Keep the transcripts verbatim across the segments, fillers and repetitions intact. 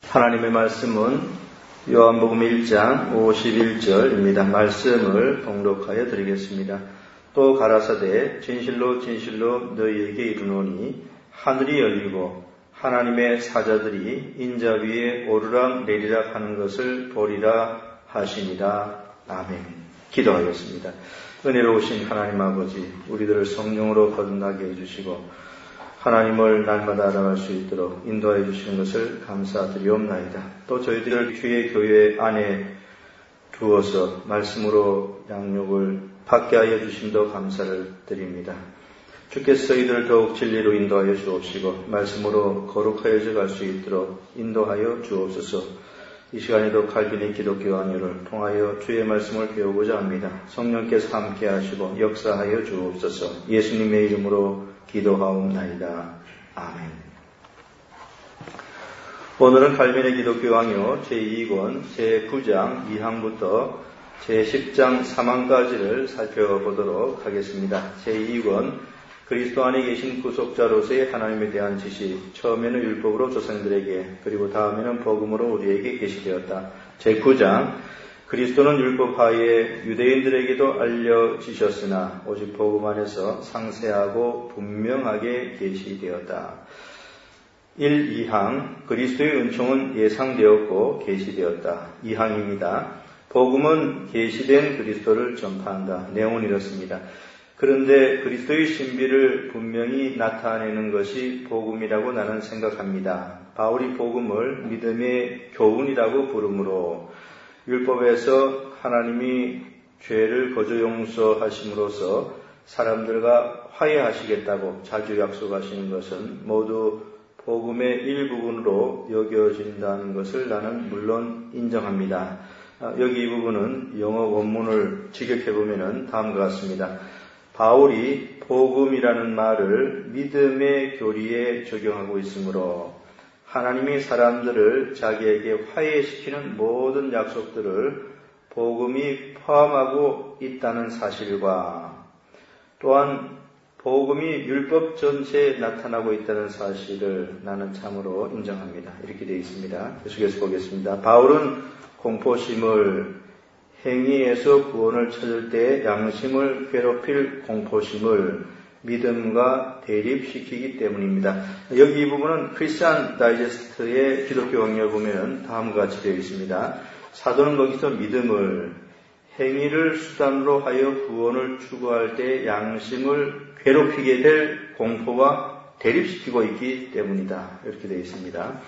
하나님의 말씀은 요한복음 일 장 오십일 절입니다. 말씀을 봉독하여 드리겠습니다. 또 가라사대 진실로 진실로 너희에게 이르노니 하늘이 열리고 하나님의 사자들이 인자 위에 오르락 내리락 하는 것을 보리라 하시니라. 아멘. 기도하겠습니다. 은혜로우신 하나님 아버지, 우리들을 성령으로 거듭나게 해주시고 하나님을 날마다 알아갈 수 있도록 인도해 주시는 것을 감사드리옵나이다. 또 저희들을 주의 교회 안에 두어서 말씀으로 양육을 받게 하여 주심도 감사를 드립니다. 주께서 저희들을 더욱 진리로 인도하여 주옵시고 말씀으로 거룩하여져 갈 수 있도록 인도하여 주옵소서. 이 시간에도 칼빈의 기독교 강요를 통하여 주의 말씀을 배우고자 합니다. 성령께서 함께 하시고 역사하여 주옵소서. 예수님의 이름으로 기도하옵나이다. 아멘. 오늘은 칼빈의 기독교 강요 제이 권 제구 장 이 항부터 제십 장 삼 항까지를 살펴보도록 하겠습니다. 제이 권 그리스도 안에 계신 구속자로서의 하나님에 대한 지식, 처음에는 율법으로 조상들에게, 그리고 다음에는 복음으로 우리에게 계시되었다. 제구 장 그리스도는 율법 하에 유대인들에게도 알려지셨으나 오직 복음 안에서 상세하고 분명하게 계시되었다. 일, 이 항 그리스도의 은총은 예상되었고 계시되었다. 이 항입니다. 복음은 계시된 그리스도를 전파한다. 내용은 이렇습니다. 그런데 그리스도의 신비를 분명히 나타내는 것이 복음이라고 나는 생각합니다. 바울이 복음을 믿음의 교훈이라고 부르므로 율법에서 하나님이 죄를 거저 용서하심으로써 사람들과 화해하시겠다고 자주 약속하시는 것은 모두 복음의 일부분으로 여겨진다는 것을 나는 물론 인정합니다. 여기 이 부분은 영어 원문을 직역해보면 다음과 같습니다. 바울이 복음이라는 말을 믿음의 교리에 적용하고 있으므로 하나님이 사람들을 자기에게 화해시키는 모든 약속들을 복음이 포함하고 있다는 사실과 또한 복음이 율법 전체에 나타나고 있다는 사실을 나는 참으로 인정합니다. 이렇게 되어 있습니다. 계속해서 보겠습니다. 바울은 공포심을 행위에서 구원을 찾을 때 양심을 괴롭힐 공포심을 믿음과 대립시키기 때문입니다. 여기 이 부분은 크리스천 다이제스트의 기독교 강요를 보면 다음과 같이 되어 있습니다. 사도는 거기서 믿음을 행위를 수단으로 하여 구원을 추구할 때 양심을 괴롭히게 될 공포와 대립시키고 있기 때문이다. 이렇게 되어 있습니다.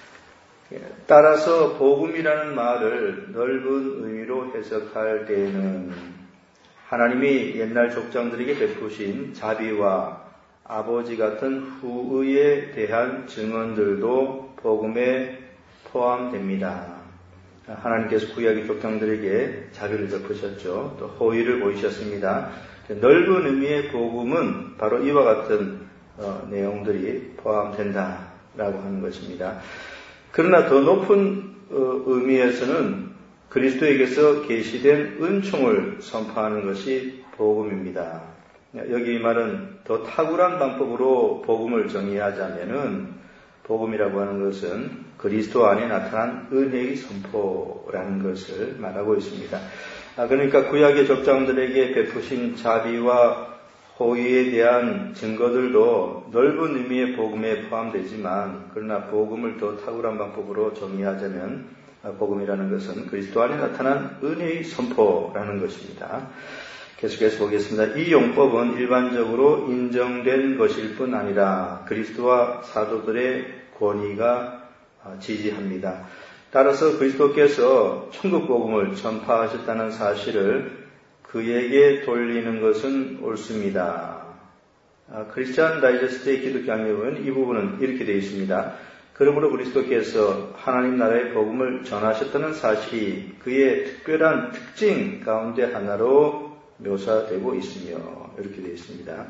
따라서 복음이라는 말을 넓은 의미로 해석할 때에는 하나님이 옛날 족장들에게 베푸신 자비와 아버지 같은 후의에 대한 증언들도 복음에 포함됩니다. 하나님께서 구약의 족장들에게 자비를 베푸셨죠. 또 호의를 보이셨습니다. 넓은 의미의 복음은 바로 이와 같은 어, 내용들이 포함된다라고 하는 것입니다. 그러나 더 높은 어, 의미에서는 그리스도에게서 계시된 은총을 선포하는 것이 복음입니다. 여기 이 말은 더 탁월한 방법으로 복음을 정의하자면은 복음이라고 하는 것은 그리스도 안에 나타난 은혜의 선포라는 것을 말하고 있습니다. 그러니까 구약의 족장들에게 베푸신 자비와 호의에 대한 증거들도 넓은 의미의 복음에 포함되지만 그러나 복음을 더 탁월한 방법으로 정의하자면 복음이라는 것은 그리스도 안에 나타난 은혜의 선포라는 것입니다. 계속해서 보겠습니다. 이 용법은 일반적으로 인정된 것일 뿐 아니라 그리스도와 사도들의 권위가 지지합니다. 따라서 그리스도께서 천국 복음을 전파하셨다는 사실을 그에게 돌리는 것은 옳습니다. 크리스천 다이제스트의 기독교 강요에 보면 이 부분은 이렇게 되어 있습니다. 그러므로 그리스도께서 하나님 나라의 복음을 전하셨다는 사실이 그의 특별한 특징 가운데 하나로 묘사되고 있으며 이렇게 되어 있습니다.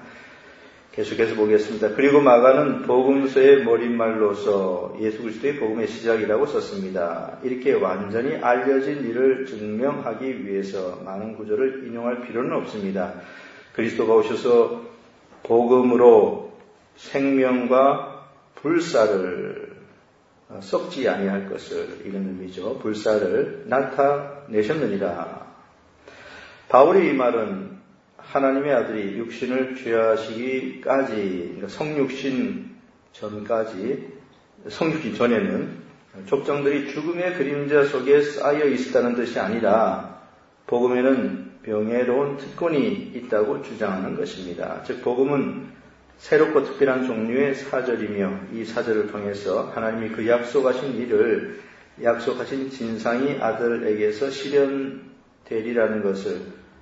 계속해서 보겠습니다. 그리고 마가는 복음서의 머릿말로서 예수 그리스도의 복음의 시작이라고 썼습니다. 이렇게 완전히 알려진 일을 증명하기 위해서 많은 구절을 인용할 필요는 없습니다. 그리스도가 오셔서 복음으로 생명과 불사를 썩지 아니할 것을 이런 의미죠. 불사를 나타내셨느니라. 바울의 이 말은 하나님의 아들이 육신을 취하시기까지, 그러니까 성육신 전까지, 성육신 전에는 족장들이 죽음의 그림자 속에 쌓여 있었다는 뜻이 아니라 복음에는 병해로운 특권이 있다고 주장하는 것입니다. 즉 복음은 새롭고 특별한 종류의 사절이며 이 사절을 통해서 하나님이 그 약속하신 일을 약속하신 진상이 아들에게서 실현되리라는 것을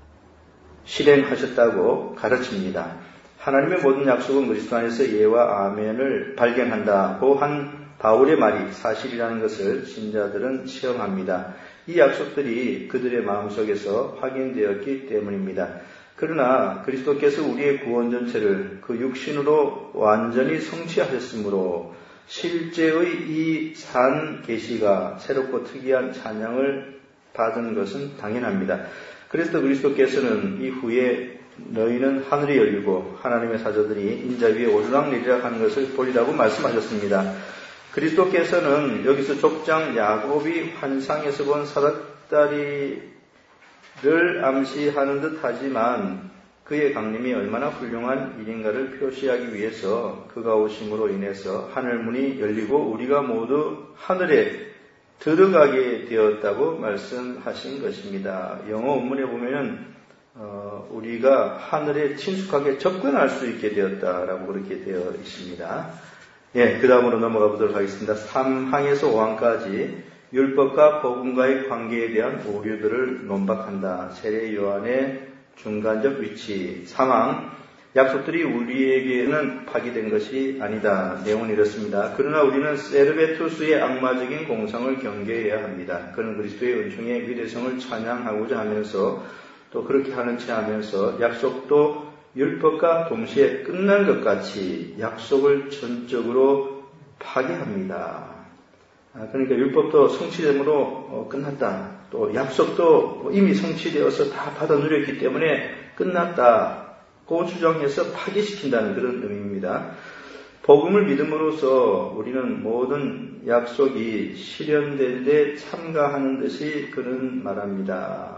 실행하셨다고 가르칩니다. 하나님의 모든 약속은 그리스도 안에서 예와 아멘을 발견한다고 한 바울의 말이 사실이라는 것을 신자들은 체험합니다. 이 약속들이 그들의 마음속에서 확인되었기 때문입니다. 그러나 그리스도께서 우리의 구원 전체를 그 육신으로 완전히 성취하셨으므로 실제의 이 산 계시가 새롭고 특이한 찬양을 받은 것은 당연합니다. 그래서 그리스도께서는 이후에 너희는 하늘이 열리고 하나님의 사자들이 인자 위에 오르락내리락 하는 것을 보리라고 말씀하셨습니다. 그리스도께서는 여기서 족장 야곱이 환상에서 본 사닥다리를 암시하는 듯 하지만 그의 강림이 얼마나 훌륭한 일인가를 표시하기 위해서 그가 오심으로 인해서 하늘문이 열리고 우리가 모두 하늘에 들어가게 되었다고 말씀하신 것입니다. 영어 원문에 보면은 어, 우리가 하늘에 친숙하게 접근할 수 있게 되었다라고 그렇게 되어 있습니다. 예, 그 다음으로 넘어가 보도록 하겠습니다. 삼 항에서 오 항까지 율법과 복음과의 관계에 대한 오류들을 논박한다. 세례 요한의 중간적 위치. 삼 항, 약속들이 우리에게는 파기된 것이 아니다. 내용은 이렇습니다. 그러나 우리는 세르베투스의 악마적인 공상을 경계해야 합니다. 그는 그리스도의 은총의 위대성을 찬양하고자 하면서 또 그렇게 하는 채 하면서 약속도 율법과 동시에 끝난 것 같이 약속을 전적으로 파괴합니다. 그러니까 율법도 성취됨으로 끝났다. 또 약속도 이미 성취되어서 다 받아 누렸기 때문에 끝났다. 고 주장해서 파괴시킨다는 그런 의미입니다. 복음을 믿음으로써 우리는 모든 약속이 실현될 때 참가하는 듯이 그는 말합니다.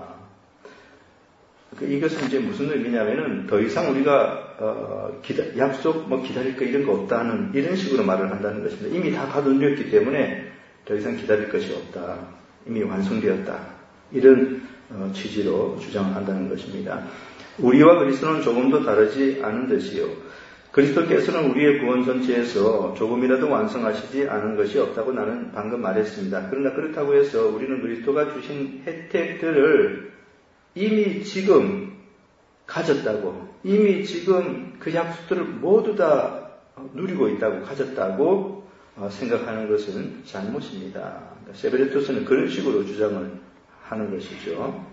이것은 이제 무슨 의미냐면은 더 이상 우리가 어, 기다, 약속 뭐 기다릴 거 이런 거 없다는 이런 식으로 말을 한다는 것입니다. 이미 다 받아 누렸기 때문에 더 이상 기다릴 것이 없다. 이미 완성되었다. 이런 어, 취지로 주장한다는 것입니다. 우리와 그리스도는 조금도 다르지 않은 듯이요. 그리스도께서는 우리의 구원 전체에서 조금이라도 완성하시지 않은 것이 없다고 나는 방금 말했습니다. 그러나 그렇다고 해서 우리는 그리스도가 주신 혜택들을 이미 지금 가졌다고, 이미 지금 그 약속들을 모두 다 누리고 있다고, 가졌다고 생각하는 것은 잘못입니다. 세베르토스는 그런 식으로 주장을 하는 것이죠.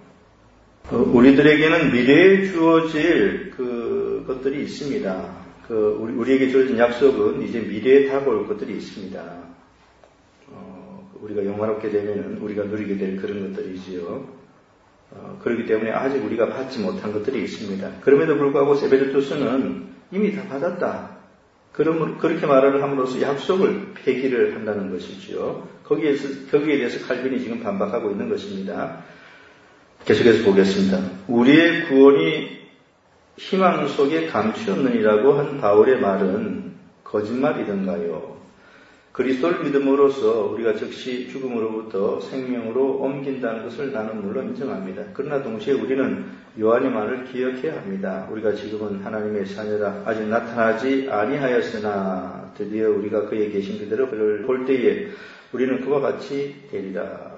우리들에게는 미래에 주어질 그 것들이 있습니다. 그 우리에게 주어진 약속은 이제 미래에 다가올 것들이 있습니다. 어, 우리가 영화롭게 되면은 우리가 누리게 될 그런 것들이지요. 어, 그렇기 때문에 아직 우리가 받지 못한 것들이 있습니다. 그럼에도 불구하고 세베르토스는 이미 다 받았다. 그럼 그렇게 말을 함으로써 약속을 폐기를 한다는 것이지요. 거기에서 거기에 대해서 칼빈이 지금 반박하고 있는 것입니다. 계속해서 보겠습니다. 우리의 구원이 희망 속에 감추었느니라고 한 바울의 말은 거짓말이던가요? 그리스도를 믿음으로써 우리가 즉시 죽음으로부터 생명으로 옮긴다는 것을 나는 물론 인정합니다. 그러나 동시에 우리는 요한의 말을 기억해야 합니다. 우리가 지금은 하나님의 자녀라 아직 나타나지 아니하였으나 드디어 우리가 그에 계신 그대로 그를 볼 때에 우리는 그와 같이 되리라.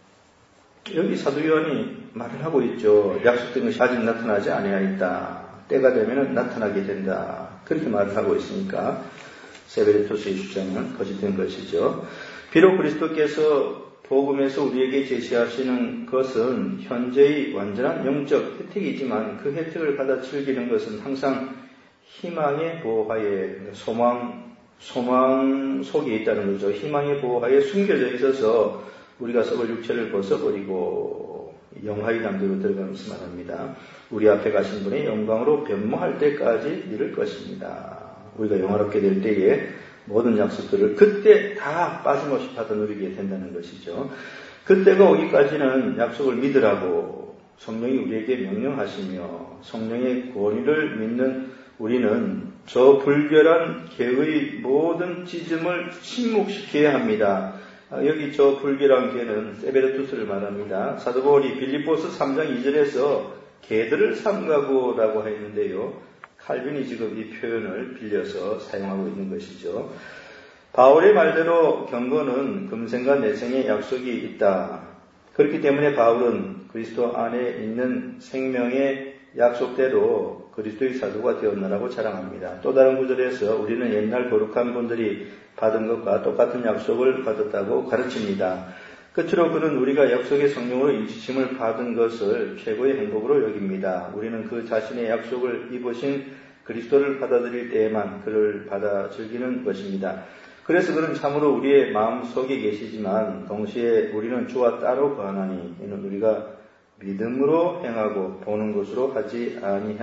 여기 사도 요한이 말을 하고 있죠. 약속된 것이 아직 나타나지 아니하였다. 때가 되면 나타나게 된다. 그렇게 말을 하고 있으니까 세베르토스의 주장은 거짓된 것이죠. 비록 그리스도께서 복음에서 우리에게 제시하시는 것은 현재의 완전한 영적 혜택이지만 그 혜택을 받아 즐기는 것은 항상 희망의 보호하에, 소망, 소망 속에 있다는 거죠. 희망의 보호하에 숨겨져 있어서 우리가 썩을 육체를 벗어버리고 영화의 담대로 들어가면서 말합니다. 우리 앞에 가신 분의 영광으로 변모할 때까지 이를 것입니다. 우리가 영화롭게 될 때에 모든 약속들을 그때 다 빠짐없이 받아 누리게 된다는 것이죠. 그때가 오기까지는 약속을 믿으라고 성령이 우리에게 명령하시며 성령의 권위를 믿는 우리는 저 불결한 개의 모든 찢음을 침묵시켜야 합니다. 여기 저 불결한 개는 세베르투스를 말합니다. 사도 바울이 빌립보서 삼 장 이 절에서 개들을 삼가고라고 했는데요. 칼빈이 지금 이 표현을 빌려서 사용하고 있는 것이죠. 바울의 말대로 경건은 금생과 내생의 약속이 있다. 그렇기 때문에 바울은 그리스도 안에 있는 생명의 약속대로 그리스도의 사도가 되었느라고 자랑합니다. 또 다른 구절에서 우리는 옛날 거룩한 분들이 받은 것과 똑같은 약속을 받았다고 가르칩니다. 끝으로 그는 우리가 약속의 성령으로 인치심을 받은 것을 최고의 행복으로 여깁니다. 우리는 그 자신의 약속을 입으신 그리스도를 받아들일 때에만 그를 받아 즐기는 것입니다. 그래서 그는 참으로 우리의 마음속에 계시지만 동시에 우리는 주와 따로 거하나니 이는 우리가 믿음으로 행하고 보는 것으로 하지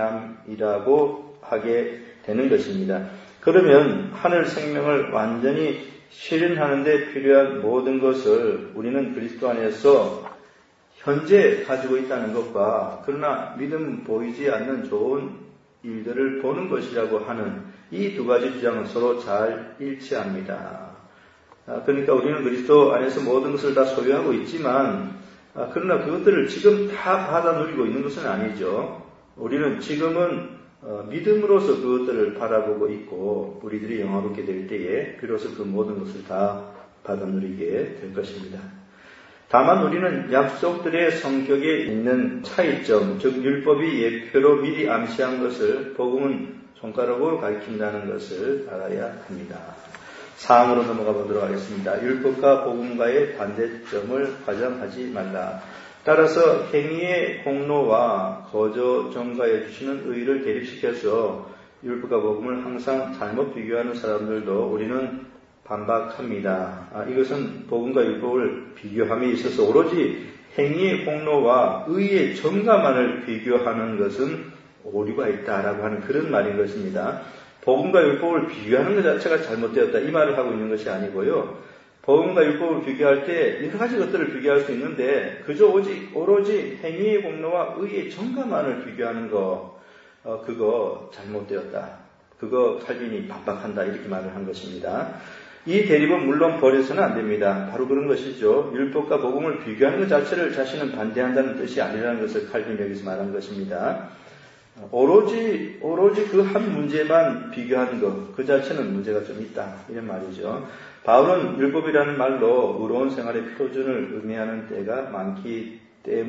아니함이라고 하게 되는 것입니다. 그러면 하늘 생명을 완전히 실현하는 데 필요한 모든 것을 우리는 그리스도 안에서 현재 가지고 있다는 것과 그러나 믿음 보이지 않는 좋은 일들을 보는 것이라고 하는 이 두 가지 주장은 서로 잘 일치합니다. 그러니까 우리는 그리스도 안에서 모든 것을 다 소유하고 있지만 그러나 그것들을 지금 다 받아 누리고 있는 것은 아니죠. 우리는 지금은 믿음으로서 그것들을 바라보고 있고 우리들이 영화롭게 될 때에 비로소 그 모든 것을 다 받아 누리게 될 것입니다. 다만 우리는 약속들의 성격에 있는 차이점, 즉 율법이 예표로 미리 암시한 것을 복음은 손가락으로 가리킨다는 것을 알아야 합니다. 사항으로 넘어가 보도록 하겠습니다. 율법과 복음과의 반대점을 과장하지 말라. 따라서 행위의 공로와 거저 전가해 주시는 의를 대립시켜서 율법과 복음을 항상 잘못 비교하는 사람들도 우리는 반박합니다. 아, 이것은 복음과 율법을 비교함에 있어서 오로지 행위의 공로와 의의 전가만을 비교하는 것은 오류가 있다라고 하는 그런 말인 것입니다. 복음과 율법을 비교하는 것 자체가 잘못되었다 이 말을 하고 있는 것이 아니고요. 복음과 율법을 비교할 때 여러 가지 것들을 비교할 수 있는데 그저 오직 오로지 행위의 공로와 의의 전가만을 비교하는 거 어, 그거 잘못되었다. 그거 칼빈이 반박한다 이렇게 말을 한 것입니다. 이 대립은 물론 버려서는 안 됩니다. 바로 그런 것이죠. 율법과 복음을 비교하는 것 자체를 자신은 반대한다는 뜻이 아니라는 것을 칼빈이 여기서 말한 것입니다. 오로지 오로지 그 한 문제만 비교하는 것, 그 자체는 문제가 좀 있다 이런 말이죠. 바울은 율법이라는 말로 의로운 생활의 표준을 의미하는 때가 많기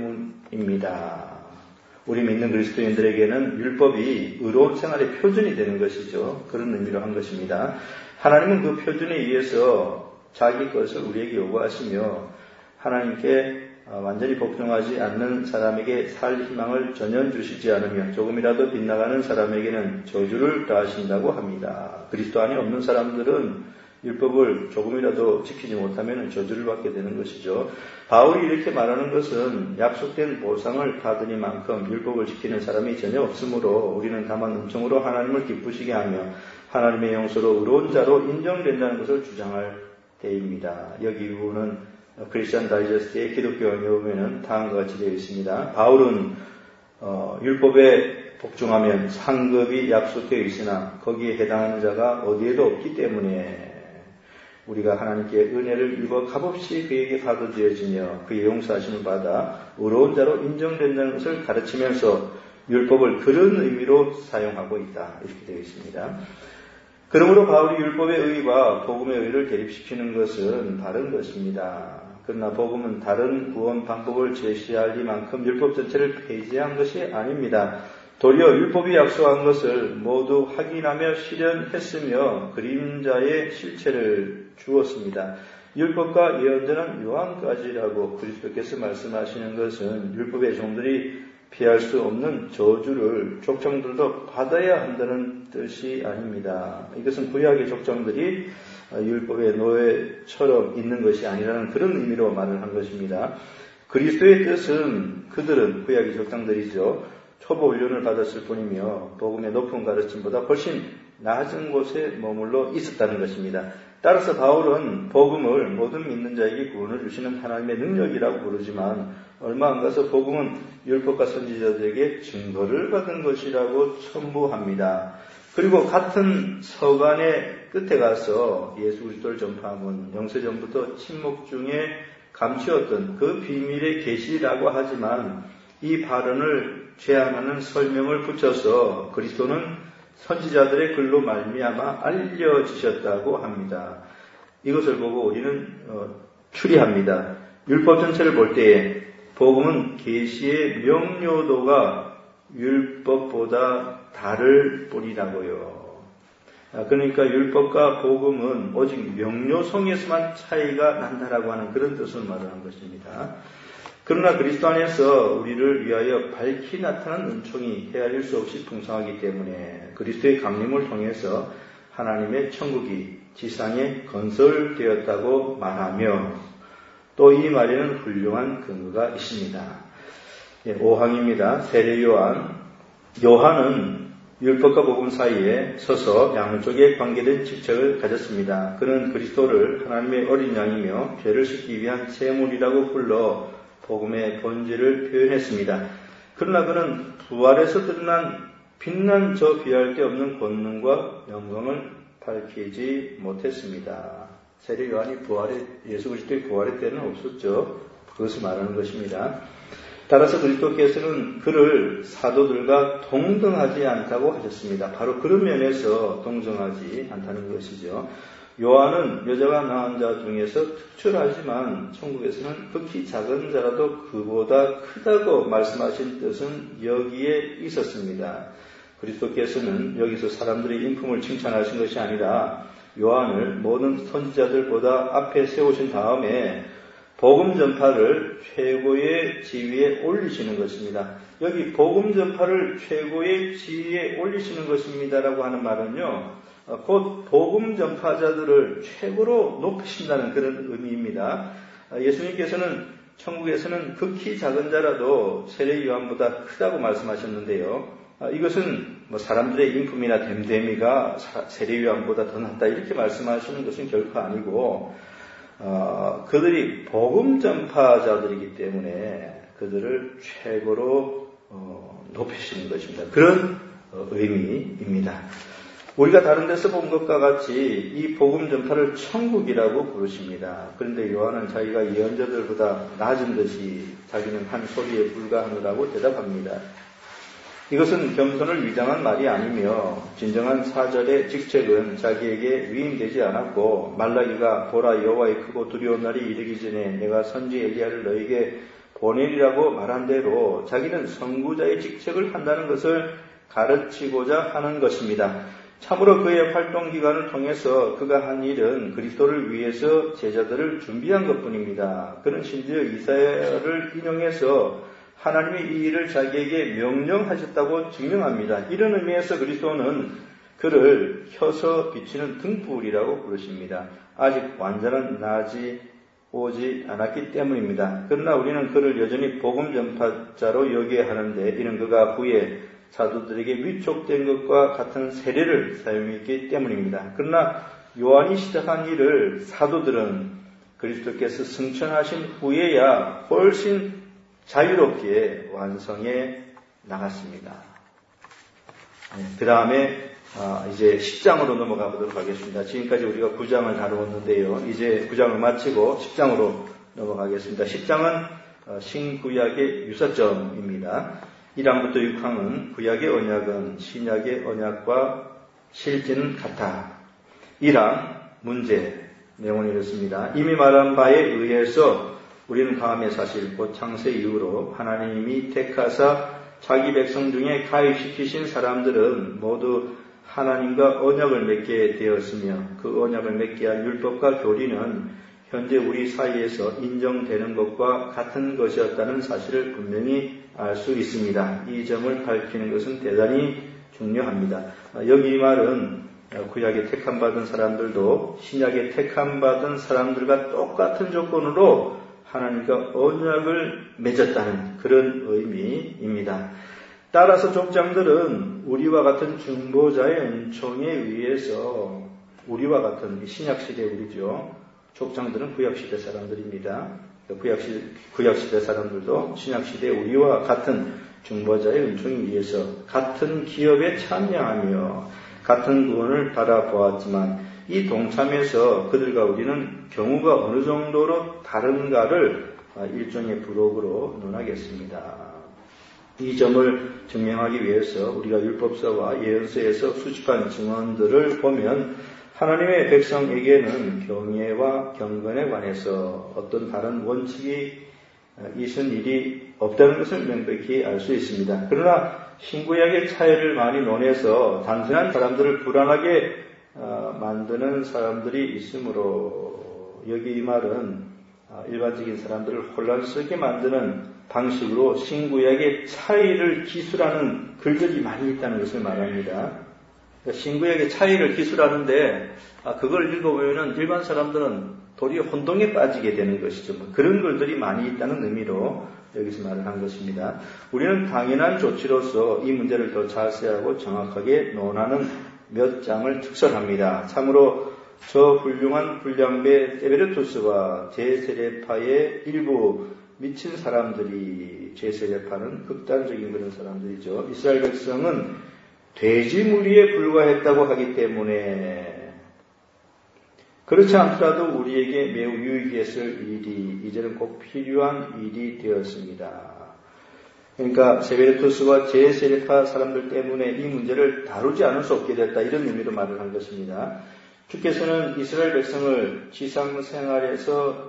때문입니다. 우리 믿는 그리스도인들에게는 율법이 의로운 생활의 표준이 되는 것이죠. 그런 의미로 한 것입니다. 하나님은 그 표준에 의해서 자기 것을 우리에게 요구하시며 하나님께 완전히 복종하지 않는 사람에게 살 희망을 전혀 주시지 않으며 조금이라도 빗나가는 사람에게는 저주를 더하신다고 합니다. 그리스도 안에 없는 사람들은 율법을 조금이라도 지키지 못하면 저주를 받게 되는 것이죠. 바울이 이렇게 말하는 것은 약속된 보상을 받으니만큼 율법을 지키는 사람이 전혀 없으므로 우리는 다만 은총으로 하나님을 기쁘시게 하며 하나님의 용서로 의로운 자로 인정된다는 것을 주장할 때입니다. 여기 이 부분은 크리스천 다이저스트의 기독교원에 보면은 다음과 같이 되어 있습니다. 바울은 어, 율법에 복종하면 상급이 약속되어 있으나 거기에 해당하는 자가 어디에도 없기 때문에 우리가 하나님께 은혜를 입어 값없이 그에게 받아들여지며 그의 용서하심을 받아 의로운 자로 인정된다는 것을 가르치면서 율법을 그런 의미로 사용하고 있다. 이렇게 되어 있습니다. 그러므로 바울이 율법의 의와 복음의 의를 대립시키는 것은 다른 것입니다. 그러나 복음은 다른 구원 방법을 제시하리만큼 율법 전체를 폐지한 것이 아닙니다. 도리어 율법이 약속한 것을 모두 확인하며 실현했으며 그림자의 실체를 주었습니다. 율법과 예언자는 요한까지라고 그리스도께서 말씀하시는 것은 율법의 종들이 피할 수 없는 저주를 족장들도 받아야 한다는 뜻이 아닙니다. 이것은 구약의 족장들이 율법의 노예처럼 있는 것이 아니라는 그런 의미로 말을 한 것입니다. 그리스도의 뜻은 그들은 구약의 족장들이죠. 초보 훈련을 받았을 뿐이며 복음의 높은 가르침보다 훨씬 낮은 곳에 머물러 있었다는 것입니다. 따라서 바울은 복음을 모든 믿는 자에게 구원을 주시는 하나님의 능력이라고 부르지만 얼마 안 가서 복음은 율법과 선지자들에게 증거를 받은 것이라고 첨부합니다. 그리고 같은 서간의 끝에 가서 예수 그리스도를 전파함은 영세전부터 침묵 중에 감추었던 그 비밀의 계시라고 하지만 이 발언을 제안하는 설명을 붙여서 그리스도는 선지자들의 글로 말미암아 알려지셨다고 합니다. 이것을 보고 우리는 어, 추리합니다. 율법 전체를 볼 때에 복음은 계시의 명료도가 율법보다 다를 뿐이라고요. 그러니까 율법과 복음은 오직 명료성에서만 차이가 난다라고 하는 그런 뜻을 말하는 것입니다. 그러나 그리스도 안에서 우리를 위하여 밝히 나타난 은총이 헤아릴 수 없이 풍성하기 때문에 그리스도의 강림을 통해서 하나님의 천국이 지상에 건설되었다고 말하며 또 이 말에는 훌륭한 근거가 있습니다. 오 항입니다. 세례 요한. 요한은 율법과 복음 사이에 서서 양쪽에 관계된 직책을 가졌습니다. 그는 그리스도를 하나님의 어린 양이며 죄를 씻기 위한 제물이라고 불러 복음의 본질을 표현했습니다. 그러나 그는 부활에서 드러난 빛난 저 비할 데 없는 권능과 영광을 밝히지 못했습니다. 세례 요한이 부활의 예수 그리스도의 부활의 때는 없었죠. 그것을 말하는 것입니다. 따라서 그리스도께서는 그를 사도들과 동등하지 않다고 하셨습니다. 바로 그런 면에서 동정하지 않다는 것이죠. 요한은 여자가 낳은 자 중에서 특출하지만 천국에서는 극히 작은 자라도 그보다 크다고 말씀하신 뜻은 여기에 있었습니다. 그리스도께서는 여기서 사람들의 인품을 칭찬하신 것이 아니라 요한을 모든 선지자들보다 앞에 세우신 다음에 복음 전파를 최고의 지위에 올리시는 것입니다. 여기 복음 전파를 최고의 지위에 올리시는 것입니다라고 하는 말은요, 곧 복음 전파자들을 최고로 높이신다는 그런 의미입니다. 예수님께서는 천국에서는 극히 작은 자라도 세례 요한보다 크다고 말씀하셨는데요. 이것은 뭐 사람들의 인품이나 됨됨이가 세례 요한보다 더 낫다 이렇게 말씀하시는 것은 결코 아니고 어, 그들이 복음 전파자들이기 때문에 그들을 최고로 어, 높이시는 것입니다. 그런 어, 의미입니다. 우리가 다른 데서 본 것과 같이 이 복음 전파를 천국이라고 부르십니다. 그런데 요한은 자기가 예언자들보다 낮은 듯이 자기는 한 소리에 불과하느라고 대답합니다. 이것은 겸손을 위장한 말이 아니며 진정한 사절의 직책은 자기에게 위임되지 않았고 말라기가 보라 여호와의 크고 두려운 날이 이르기 전에 내가 선지 엘리야를 너에게 보내리라고 말한 대로 자기는 선구자의 직책을 한다는 것을 가르치고자 하는 것입니다. 참으로 그의 활동 기간을 통해서 그가 한 일은 그리스도를 위해서 제자들을 준비한 것뿐입니다. 그는 심지어 이사야를 인용해서 하나님이 이 일을 자기에게 명령하셨다고 증명합니다. 이런 의미에서 그리스도는 그를 켜서 비치는 등불이라고 부르십니다. 아직 완전한 낮이 오지 않았기 때문입니다. 그러나 우리는 그를 여전히 복음 전파자로 여겨야 하는데 이는 그가 후에 사도들에게 위촉된 것과 같은 세례를 사용했기 때문입니다. 그러나 요한이 시작한 일을 사도들은 그리스도께서 승천하신 후에야 훨씬 자유롭게 완성해 나갔습니다. 네, 그 다음에 아, 이제 십 장으로 넘어가 보도록 하겠습니다. 지금까지 우리가 구 장을 다루었는데요. 이제 구 장을 마치고 십 장으로 넘어가겠습니다. 십 장은 신구약의 유사점입니다. 일 항부터 육 항은 구약의 언약은 신약의 언약과 실제는 같아. 일 항 문제 내용은 이렇습니다. 이미 말한 바에 의해서 우리는 다음의 사실 곧 창세 이후로 하나님이 택하사 자기 백성 중에 가입시키신 사람들은 모두 하나님과 언약을 맺게 되었으며 그 언약을 맺게 한 율법과 교리는 현재 우리 사이에서 인정되는 것과 같은 것이었다는 사실을 분명히 알 수 있습니다. 이 점을 밝히는 것은 대단히 중요합니다. 여기 이 말은 구약에 택함받은 사람들도 신약에 택함받은 사람들과 똑같은 조건으로 하나님과 언약을 맺었다는 그런 의미입니다. 따라서 족장들은 우리와 같은 중보자의 은총에 의해서 우리와 같은 신약시대 우리죠. 족장들은 구약시대 사람들입니다. 구약시대, 구약시대 사람들도 신약시대 우리와 같은 중보자의 은총에 의해서 같은 기업에 참여하며 같은 구원을 바라보았지만 이 동참에서 그들과 우리는 경우가 어느 정도로 다른가를 일종의 부록으로 논하겠습니다. 이 점을 증명하기 위해서 우리가 율법서와 예언서에서 수집한 증언들을 보면 하나님의 백성에게는 경외와 경건에 관해서 어떤 다른 원칙이 있은 일이 없다는 것을 명백히 알 수 있습니다. 그러나 신구약의 차이를 많이 논해서 단순한 사람들을 불안하게 만드는 사람들이 있으므로 여기 이 말은 일반적인 사람들을 혼란스럽게 만드는 방식으로 신구약의 차이를 기술하는 글들이 많이 있다는 것을 말합니다. 신구약의 차이를 기술하는데 그걸 읽어보면 일반 사람들은 도리어 혼동에 빠지게 되는 것이죠. 그런 글들이 많이 있다는 의미로 여기서 말을 한 것입니다. 우리는 당연한 조치로서 이 문제를 더 자세하고 정확하게 논하는 몇 장을 특설합니다. 참으로 저 훌륭한 불량배 에베르투스와 제세례파의 일부 미친 사람들이, 제세례파는 극단적인 그런 사람들이죠. 이스라엘 백성은 돼지 무리에 불과했다고 하기 때문에 그렇지 않더라도 우리에게 매우 유익했을 일이 이제는 꼭 필요한 일이 되었습니다. 그러니까 세베르투스와 제세례파 사람들 때문에 이 문제를 다루지 않을 수 없게 됐다, 이런 의미로 말을 한 것입니다. 주께서는 이스라엘 백성을 지상 생활에서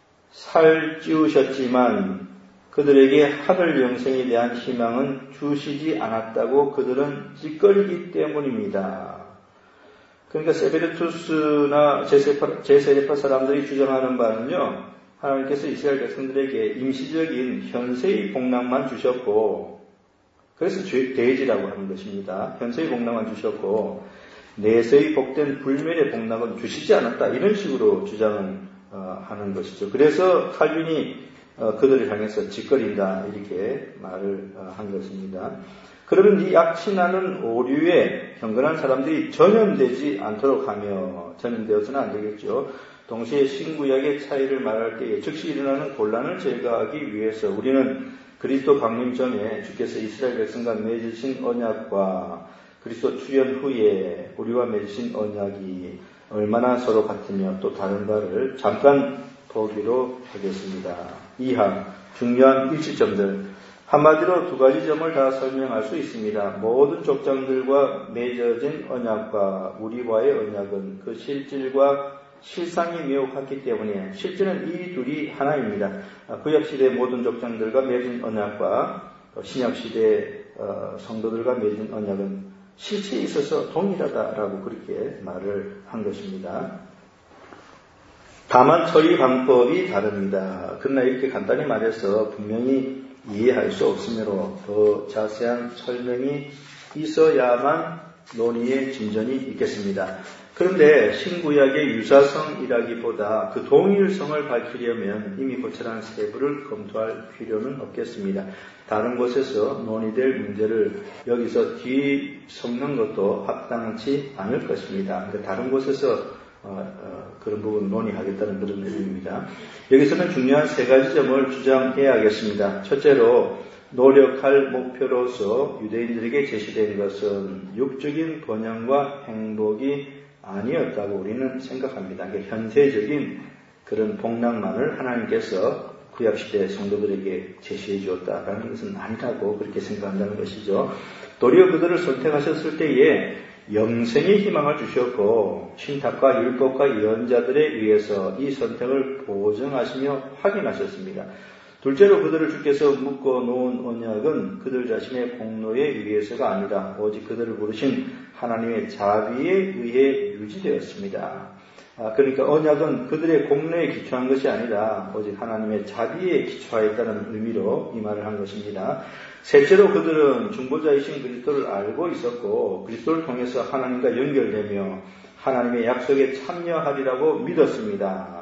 살찌우셨지만 그들에게 하늘 영생에 대한 희망은 주시지 않았다고 그들은 찌꺼리기 때문입니다. 그러니까 세베르투스나 제세파, 제세례파 사람들이 주장하는 바는요, 하나님께서 이스라엘 백성들에게 임시적인 현세의 복락만 주셨고, 그래서 돼지라고 하는 것입니다. 현세의 복락만 주셨고 내세의 복된 불멸의 복락은 주시지 않았다, 이런 식으로 주장은 어, 하는 것이죠. 그래서 칼빈이 어, 그들을 향해서 짓거린다, 이렇게 말을 어, 한 것입니다. 그러면 이 약친하는 오류에 경건한 사람들이 전염되지 않도록 하며, 전염되어서는 안 되겠죠. 동시에 신구약의 차이를 말할 때에 즉시 일어나는 곤란을 제거하기 위해서 우리는 그리스도 강림 전에 주께서 이스라엘 백성과 맺으신 언약과 그리스도 출현 후에 우리와 맺으신 언약이 얼마나 서로 같으며 또 다른가를 잠깐 보기로 하겠습니다. 이항, 중요한 일시점들. 한마디로 두 가지 점을 다 설명할 수 있습니다. 모든 족장들과 맺어진 언약과 우리와의 언약은 그 실질과 실상이 매우 같기 때문에 실제는 이 둘이 하나입니다. 구약시대 모든 족장들과 맺은 언약과 신약시대 성도들과 맺은 언약은 실체에 있어서 동일하다라고 그렇게 말을 한 것입니다. 다만 처리 방법이 다릅니다. 그러나 이렇게 간단히 말해서 분명히 이해할 수 없으므로 더 자세한 설명이 있어야만 논의의 진전이 있겠습니다. 그런데 신구약의 유사성이라기보다 그 동일성을 밝히려면 이미 고찰한 세부를 검토할 필요는 없겠습니다. 다른 곳에서 논의될 문제를 여기서 뒤섞는 것도 합당치 않을 것입니다. 그러니까 다른 곳에서 어, 어, 그런 부분 논의하겠다는 그런 의미입니다. 여기서는 중요한 세 가지 점을 주장해야겠습니다. 첫째로 노력할 목표로서 유대인들에게 제시된 것은 육적인 번영과 행복이 아니었다고 우리는 생각합니다. 그러니까 현세적인 그런 복락만을 하나님께서 구약시대 성도들에게 제시해 주었다라는 것은 아니라고 그렇게 생각한다는 것이죠. 도리어 그들을 선택하셨을 때에 영생의 희망을 주셨고 신탁과 율법과 예언자들에 의해서 이 선택을 보증하시며 확인하셨습니다. 둘째로 그들을 주께서 묶어 놓은 언약은 그들 자신의 공로에 의해서가 아니라 오직 그들을 부르신 하나님의 자비에 의해 유지되었습니다. 아, 그러니까 언약은 그들의 공로에 기초한 것이 아니라 오직 하나님의 자비에 기초하였다는 의미로 이 말을 한 것입니다. 셋째로 그들은 중보자이신 그리스도를 알고 있었고 그리스도를 통해서 하나님과 연결되며 하나님의 약속에 참여하리라고 믿었습니다.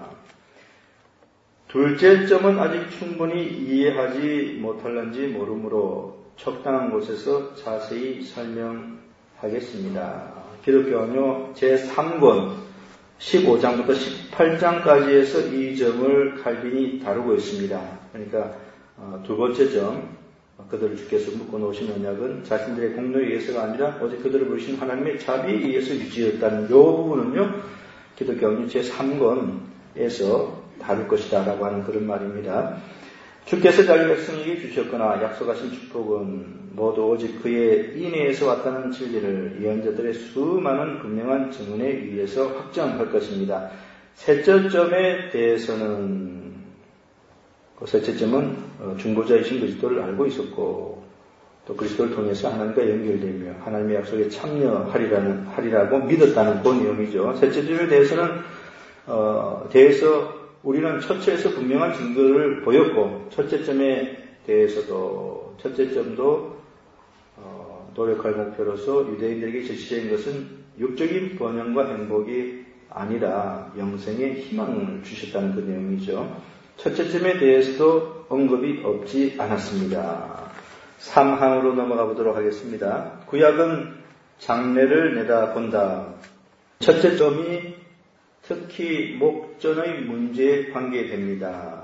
둘째 점은 아직 충분히 이해하지 못할는지 모르므로 적당한 곳에서 자세히 설명하겠습니다. 기독교원요 제삼 권 십오 장부터 십팔 장까지 해서 이 점을 칼빈이 다루고 있습니다. 그러니까 두 번째 점, 그들을 주께서 묶어 놓으신 언약은 자신들의 공로에 의해서가 아니라 오직 그들을 부르신 하나님의 자비에 의해서 유지했다는 이 부분은요 기독교원요 제삼 권에서 다룰 것이다 라고 하는 그런 말입니다. 주께서 자기 백성에게 주셨거나 약속하신 축복은 모두 오직 그의 인내에서 왔다는 진리를 예언자들의 수많은 분명한 증언에 의해서 확정할 것입니다. 셋째 점에 대해서는 그 셋째 점은 중보자이신 그리스도를 알고 있었고 또 그리스도를 통해서 하나님과 연결되며 하나님의 약속에 참여하리라는 하리라고 믿었다는 그 내용이죠. 셋째 점에 대해서는 어, 대해서 우리는 첫째에서 분명한 증거를 보였고 첫째 점에 대해서도 첫째 점도 어, 노력할 목표로서 유대인들에게 제시된 것은 육적인 번영과 행복이 아니라 영생의 희망을 주셨다는 그 내용이죠. 첫째 점에 대해서도 언급이 없지 않았습니다. 삼 항으로 넘어가 보도록 하겠습니다. 구약은 장래를 내다본다. 첫째 점이 특히 목전의 문제에 관계됩니다.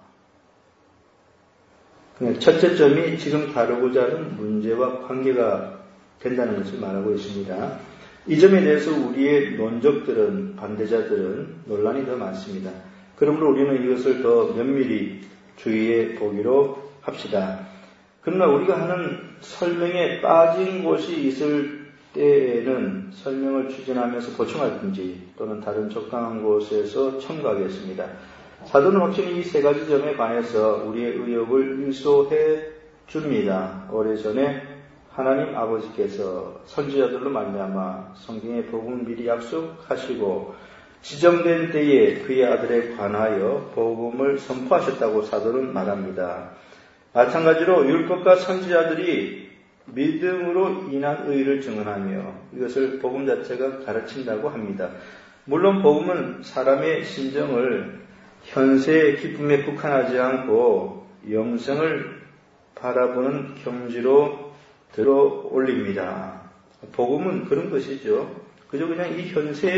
첫째 점이 지금 다루고자 하는 문제와 관계가 된다는 것을 말하고 있습니다. 이 점에 대해서 우리의 논적들은, 반대자들은 논란이 더 많습니다. 그러므로 우리는 이것을 더 면밀히 주의해 보기로 합시다. 그러나 우리가 하는 설명에 빠진 곳이 있을 때에는 설명을 추진하면서 보충하든지 또는 다른 적당한 곳에서 첨가하겠습니다. 사도는 확실히 이 세 가지 점에 관해서 우리의 의혹을 일소해 줍니다. 오래전에 하나님 아버지께서 선지자들로 말미암아 성경의 복음을 미리 약속하시고 지정된 때에 그의 아들에 관하여 복음을 선포하셨다고 사도는 말합니다. 마찬가지로 율법과 선지자들이 믿음으로 인한 의를 증언하며 이것을 복음 자체가 가르친다고 합니다. 물론 복음은 사람의 심정을 현세의 기쁨에 국한하지 않고 영생을 바라보는 경지로 들어 올립니다. 복음은 그런 것이죠. 그저 그냥 이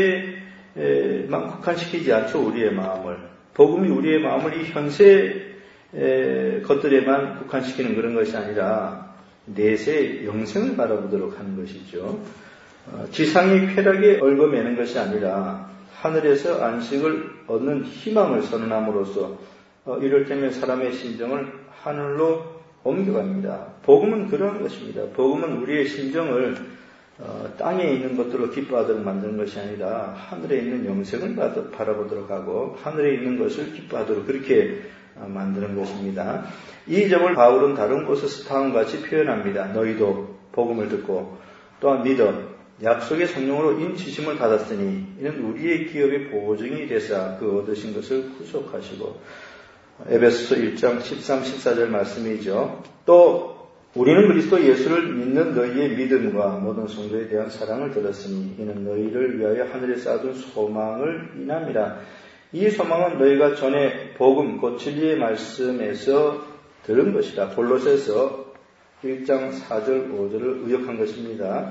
현세에만 국한시키지 않죠. 우리의 마음을. 복음이 우리의 마음을 이 현세 것들에만 국한시키는 그런 것이 아니라 내세 영생을 바라보도록 하는 것이죠. 지상의 쾌락에 얽어매는 것이 아니라 하늘에서 안식을 얻는 희망을 선언함으로써 이럴 때면 사람의 심정을 하늘로 옮겨갑니다. 복음은 그런 것입니다. 복음은 우리의 심정을 땅에 있는 것들로 기뻐하도록 만드는 것이 아니라 하늘에 있는 영생을 바라보도록 하고 하늘에 있는 것을 기뻐하도록 그렇게 만드는 것입니다. 이 점을 바울은 다른 곳에서 다음과 같이 표현합니다. 너희도 복음을 듣고 또한 믿어 약속의 성령으로 인치심을 받았으니 이는 우리의 기업의 보증이 되사 그 얻으신 것을 구속하시고 에베소서 일 장 십삼, 십사 절 말씀이죠. 또 우리는 그리스도 예수를 믿는 너희의 믿음과 모든 성도에 대한 사랑을 들었으니 이는 너희를 위하여 하늘에 쌓아둔 소망을 인함이라. 이 소망은 너희가 전에 복음 곧 진리의 말씀에서 들은 것이다. 골로새서 일 장 사 절 오 절을 의역한 것입니다.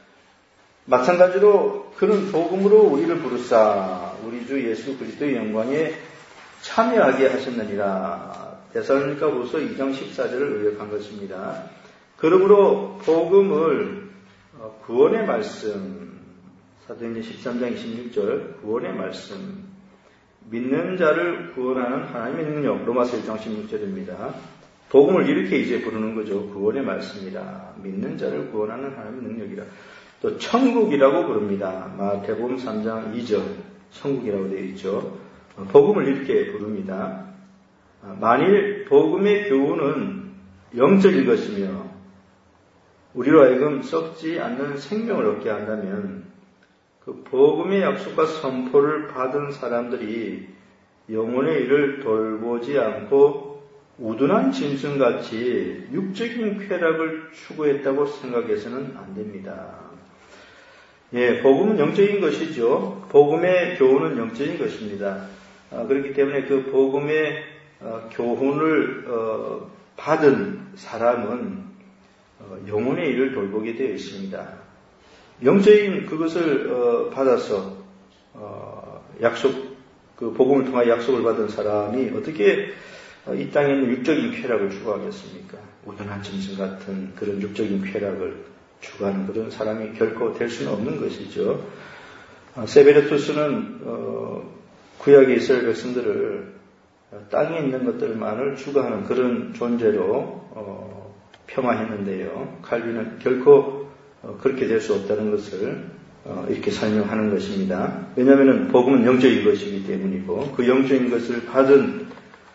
마찬가지로 그는 복음으로 우리를 부르사 우리 주 예수 그리스도의 영광에 참여하게 하셨느니라. 데살로니가후서 이 장 십사 절을 의역한 것입니다. 그러므로 복음을 구원의 말씀, 사도행전 십삼 장 이십육 절 구원의 말씀, 믿는 자를 구원하는 하나님의 능력, 로마서 일 장 십육 절입니다. 복음을 이렇게 이제 부르는 거죠. 구원의 말씀이라. 믿는 자를 구원하는 하나님의 능력이라. 또 천국이라고 부릅니다. 마태복음 삼 장 이 절 천국이라고 되어 있죠. 복음을 이렇게 부릅니다. 만일 복음의 교훈은 영적인 것이며 우리로 하여금 썩지 않는 생명을 얻게 한다면 그 복음의 약속과 선포를 받은 사람들이 영혼의 일을 돌보지 않고 우둔한 짐승같이 육적인 쾌락을 추구했다고 생각해서는 안 됩니다. 예, 복음은 영적인 것이죠. 복음의 교훈은 영적인 것입니다. 어, 그렇기 때문에 그 복음의 어, 교훈을 어, 받은 사람은 영혼의 일을 돌보게 되어 있습니다. 영적인 그것을 받아서 약속, 그 복음을 통하여 약속을 받은 사람이 어떻게 이 땅에 있는 육적인 쾌락을 추구하겠습니까? 우연한 짐승 같은 그런 육적인 쾌락을 추구하는 그런 사람이 결코 될 수는 없는 것이죠. 세베르투스는 구약의 이스라엘 백성들을 땅에 있는 것들만을 추구하는 그런 존재로 폄하했는데요. 칼빈은 결코 그렇게 될 수 없다는 것을 이렇게 설명하는 것입니다. 왜냐하면 복음은 영적인 것이기 때문이고 그 영적인 것을 받은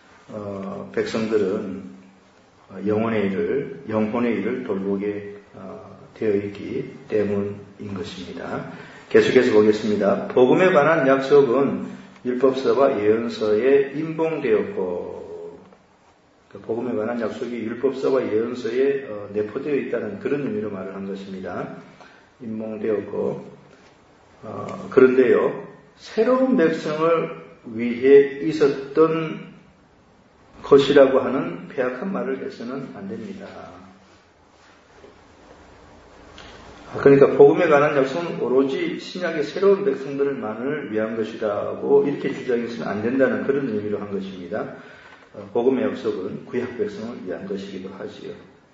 백성들은 영혼의 일을, 영혼의 일을 돌보게 되어 있기 때문인 것입니다. 계속해서 보겠습니다. 복음에 관한 약속은 율법서와 예언서에 임봉되었고, 복음에 관한 약속이 율법서와 예언서에 내포되어 있다는 그런 의미로 말을 한 것입니다. 임봉되었고, 어, 그런데요, 새로운 백성을 위해 있었던 것이라고 하는 폐악한 말을 해서는 안 됩니다. 그러니까 복음에 관한 약속은 오로지 신약의 새로운 백성들만을 위한 것이라고 이렇게 주장해서는 안 된다는 그런 의미로 한 것입니다. 복음의 약속은 구약 백성을 위한 것이기도 하지요.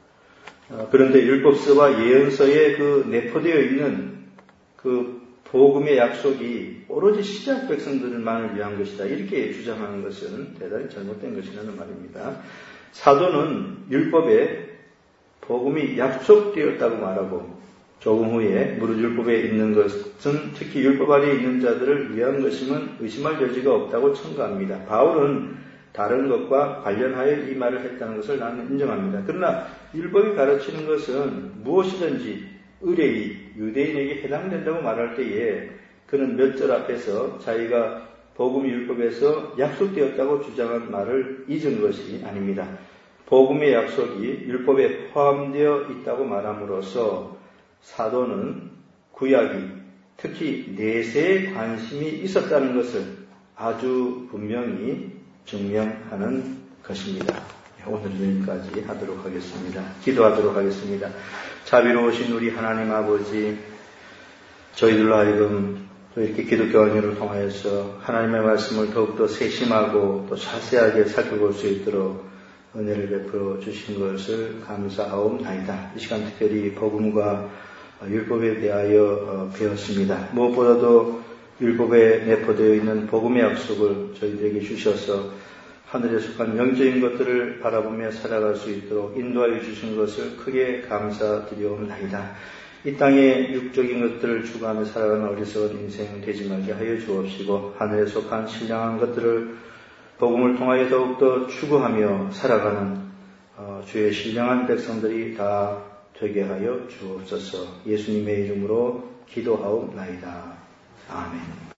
그런데 율법서와 예언서에 그 내포되어 있는 그 복음의 약속이 오로지 신약 백성들만을 위한 것이다. 이렇게 주장하는 것은 대단히 잘못된 것이라는 말입니다. 사도는 율법에 복음이 약속되었다고 말하고 조금 후에 무릇 율법에 있는 것은 특히 율법 아래에 있는 자들을 위한 것임은 의심할 여지가 없다고 첨가합니다. 바울은 다른 것과 관련하여 이 말을 했다는 것을 나는 인정합니다. 그러나 율법이 가르치는 것은 무엇이든지 의뢰이 유대인에게 해당된다고 말할 때에 그는 몇 절 앞에서 자기가 복음이 율법에서 약속되었다고 주장한 말을 잊은 것이 아닙니다. 복음의 약속이 율법에 포함되어 있다고 말함으로써 사도는 구약이 특히 내세에 관심이 있었다는 것을 아주 분명히 증명하는 것입니다. 오늘은 여기까지 하도록 하겠습니다. 기도하도록 하겠습니다. 자비로우신 우리 하나님 아버지, 저희들로 하여금 또 이렇게 기독교원을 통하여서 하나님의 말씀을 더욱더 세심하고 또 자세하게 살펴볼 수 있도록 은혜를 베풀어 주신 것을 감사하옵나이다. 이 시간 특별히 복음과 율법에 대하여 배웠습니다. 무엇보다도 율법에 내포되어 있는 복음의 약속을 저희들에게 주셔서 하늘에 속한 영적인 것들을 바라보며 살아갈 수 있도록 인도하여 주신 것을 크게 감사드리옵나이다. 이 땅의 육적인 것들을 추구하며 살아가는 어리석은 인생 되지 말게 하여 주옵시고 하늘에 속한 신령한 것들을 복음을 통하여 더욱더 추구하며 살아가는 주의 신령한 백성들이 다 되게 하여 주옵소서. 예수님의 이름으로 기도하옵나이다. 아멘.